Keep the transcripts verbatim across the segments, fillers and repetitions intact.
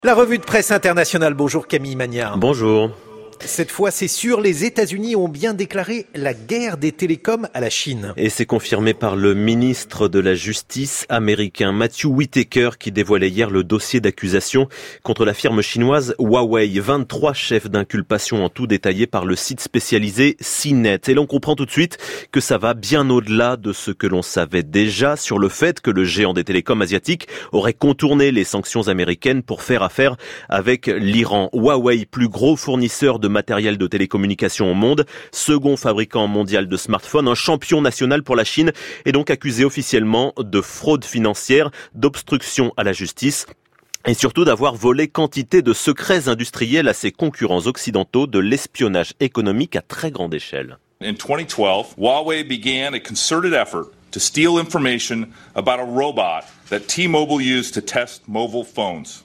La revue de presse internationale. Bonjour Camille Magnard. Bonjour. Cette fois, c'est sûr, les États-Unis ont bien déclaré la guerre des télécoms à la Chine. Et c'est confirmé par le ministre de la Justice américain Matthew Whitaker qui dévoilait hier le dossier d'accusation contre la firme chinoise Huawei. vingt-trois chefs d'inculpation en tout détaillés par le site spécialisé C net. Et l'on comprend tout de suite que ça va bien au-delà de ce que l'on savait déjà sur le fait que le géant des télécoms asiatiques aurait contourné les sanctions américaines pour faire affaire avec l'Iran. Huawei, plus gros fournisseur de matériel de télécommunication au monde, second fabricant mondial de smartphones, un champion national pour la Chine, est donc accusé officiellement de fraude financière, d'obstruction à la justice et surtout d'avoir volé quantité de secrets industriels à ses concurrents occidentaux, de l'espionnage économique à très grande échelle. In twenty twelve, Huawei began a concerted effort to steal information about a robot that T-Mobile used to test mobile phones.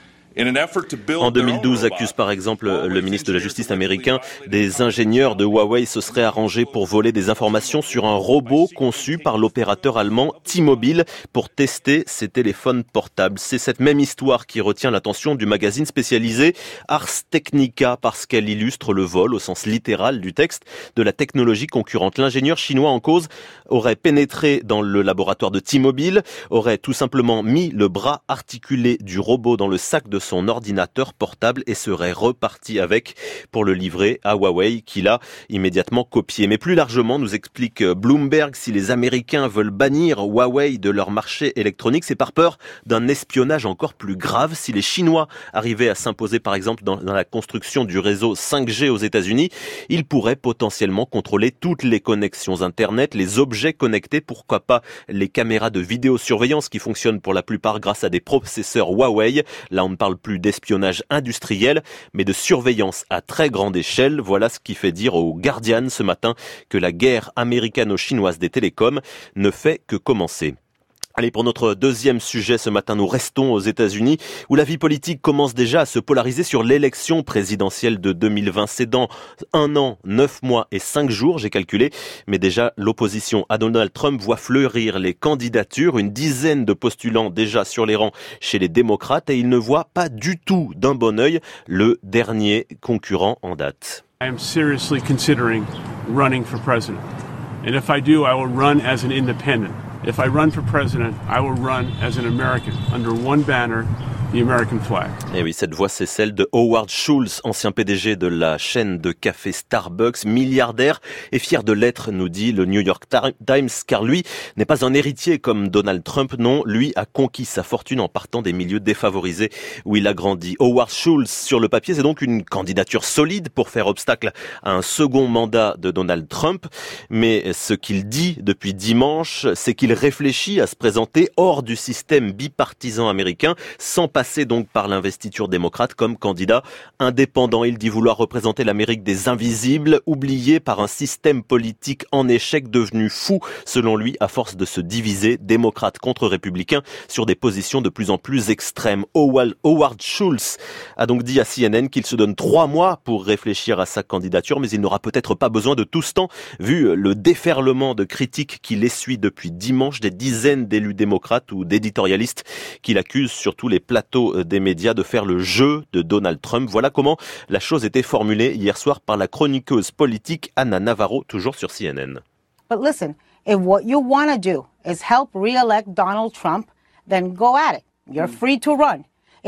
En deux mille douze, accuse par exemple le ministre de la Justice américain, des ingénieurs de Huawei se seraient arrangés pour voler des informations sur un robot conçu par l'opérateur allemand T-Mobile pour tester ses téléphones portables. C'est cette même histoire qui retient l'attention du magazine spécialisé Ars Technica parce qu'elle illustre le vol, au sens littéral du texte, de la technologie concurrente. L'ingénieur chinois en cause aurait pénétré dans le laboratoire de T-Mobile, aurait tout simplement mis le bras articulé du robot dans le sac de son ordinateur portable et serait reparti avec pour le livrer à Huawei qui l'a immédiatement copié. Mais plus largement, nous explique Bloomberg, si les Américains veulent bannir Huawei de leur marché électronique, c'est par peur d'un espionnage encore plus grave. Si les Chinois arrivaient à s'imposer par exemple dans, dans la construction du réseau cinq G aux États-Unis, ils pourraient potentiellement contrôler toutes les connexions Internet, les objets connectés, pourquoi pas les caméras de vidéosurveillance qui fonctionnent pour la plupart grâce à des processeurs Huawei. Là, on ne parle plus d'espionnage industriel, mais de surveillance à très grande échelle. Voilà ce qui fait dire au Guardian ce matin que la guerre américano-chinoise des télécoms ne fait que commencer. Allez, pour notre deuxième sujet ce matin, nous restons aux États-Unis où la vie politique commence déjà à se polariser sur l'élection présidentielle de deux mille vingt. C'est dans un an, neuf mois et cinq jours, j'ai calculé. Mais déjà, l'opposition à Donald Trump voit fleurir les candidatures. Une dizaine de postulants déjà sur les rangs chez les démocrates et ils ne voient pas du tout d'un bon œil le dernier concurrent en date. I am seriously considering running for president. And if I do, I will run as an independent. If I run for president, I will run as an American, under one banner, the American flag. Et oui, cette voix, c'est celle de Howard Schultz, ancien P D G de la chaîne de café Starbucks, milliardaire et fier de l'être, nous dit le New York Times, car lui n'est pas un héritier comme Donald Trump, non, lui a conquis sa fortune en partant des milieux défavorisés où il a grandi. Howard Schultz, sur le papier, c'est donc une candidature solide pour faire obstacle à un second mandat de Donald Trump, mais ce qu'il dit depuis dimanche, c'est qu'il réfléchit à se présenter hors du système bipartisan américain, sans passer donc par l'investiture démocrate comme candidat indépendant. Il dit vouloir représenter l'Amérique des invisibles, oubliée par un système politique en échec, devenu fou, selon lui, à force de se diviser, démocrates contre républicains, sur des positions de plus en plus extrêmes. Howard Schultz a donc dit à C N N qu'il se donne trois mois pour réfléchir à sa candidature, mais il n'aura peut-être pas besoin de tout ce temps, vu le déferlement de critiques qu'il essuie depuis dimanche, des dizaines d'élus démocrates ou d'éditorialistes qui l'accusent sur tous les plateaux des médias de faire le jeu de Donald Trump. Voilà comment la chose était formulée hier soir par la chroniqueuse politique Anna Navarro, toujours sur C N N. But listen, if what you want to do is help re-elect Donald Trump, then go at it. You're free to run.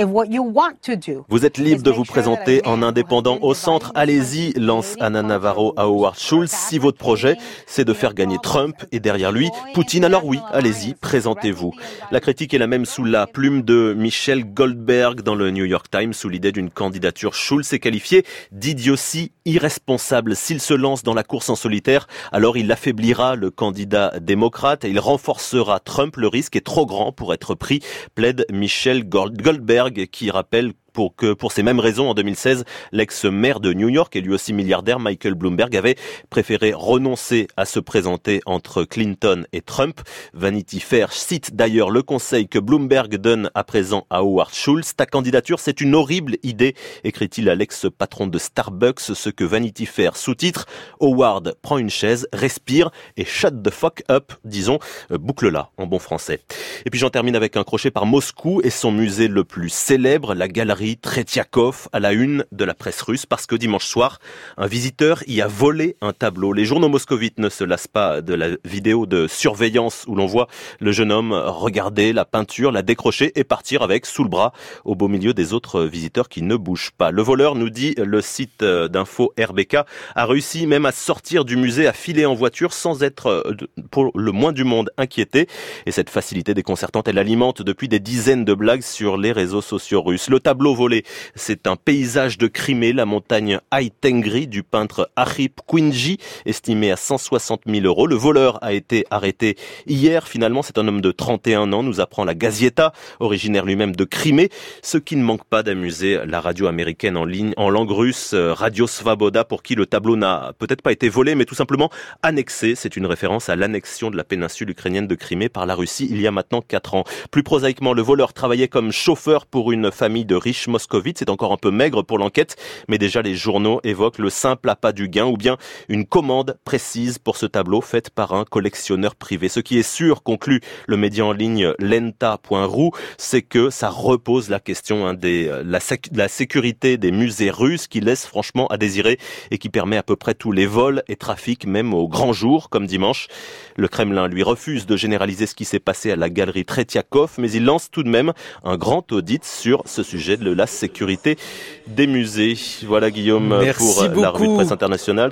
Vous êtes libre de vous présenter en indépendant au centre. Allez-y, lance Anna Navarro à Howard Schultz. Si votre projet, c'est de faire gagner Trump et derrière lui, Poutine, alors oui, allez-y, présentez-vous. La critique est la même sous la plume de Michel Goldberg dans le New York Times, sous l'idée d'une candidature. Schultz est qualifié d'idiotie irresponsable. S'il se lance dans la course en solitaire, alors il affaiblira le candidat démocrate et il renforcera Trump. Le risque est trop grand pour être pris, plaide Michel Goldberg, qui rappelle pour que, pour ces mêmes raisons, en deux mille seize, l'ex-maire de New York et lui aussi milliardaire, Michael Bloomberg, avait préféré renoncer à se présenter entre Clinton et Trump. Vanity Fair cite d'ailleurs le conseil que Bloomberg donne à présent à Howard Schultz. Ta candidature, c'est une horrible idée, écrit-il à l'ex-patron de Starbucks, ce que Vanity Fair sous-titre. Howard prend une chaise, respire et shut the fuck up, disons, euh, boucle-la en bon français. Et puis j'en termine avec un crochet par Moscou et son musée le plus célèbre, la galerie Tretiakov, à la une de la presse russe, parce que dimanche soir, un visiteur y a volé un tableau. Les journaux moscovites ne se lassent pas de la vidéo de surveillance où l'on voit le jeune homme regarder la peinture, la décrocher et partir avec sous le bras au beau milieu des autres visiteurs qui ne bougent pas. Le voleur, nous dit le site d'info R B K, a réussi même à sortir du musée, à filer en voiture sans être pour le moins du monde inquiété. Et cette facilité déconcertante, elle alimente depuis des dizaines de blagues sur les réseaux sociaux russes. Le tableau volé, c'est un paysage de Crimée, la montagne Aï-Tengri du peintre Arhip Quinji, estimé à cent soixante mille euros. Le voleur a été arrêté hier. Finalement, c'est un homme de trente et un ans, nous apprend la Gazieta, originaire lui-même de Crimée, ce qui ne manque pas d'amuser la radio américaine en ligne, en langue russe, Radio Svaboda, pour qui le tableau n'a peut-être pas été volé, mais tout simplement annexé. C'est une référence à l'annexion de la péninsule ukrainienne de Crimée par la Russie il y a maintenant quatre ans. Plus prosaïquement, le voleur travaillait comme chauffeur pour une famille de riches moscovites. C'est encore un peu maigre pour l'enquête, mais déjà les journaux évoquent le simple appât du gain ou bien une commande précise pour ce tableau faite par un collectionneur privé. Ce qui est sûr, conclut le média en ligne lenta point ru, c'est que ça repose la question hein, des la, séc- la sécurité des musées russes qui laisse franchement à désirer et qui permet à peu près tous les vols et trafics, même au grand jour, comme dimanche. Le Kremlin, lui, refuse de généraliser ce qui s'est passé à la galerie Tretiakov, mais il lance tout de même un grand audit sur ce sujet de la sécurité des musées. Voilà, Guillaume, Merci pour beaucoup. la revue de presse internationale.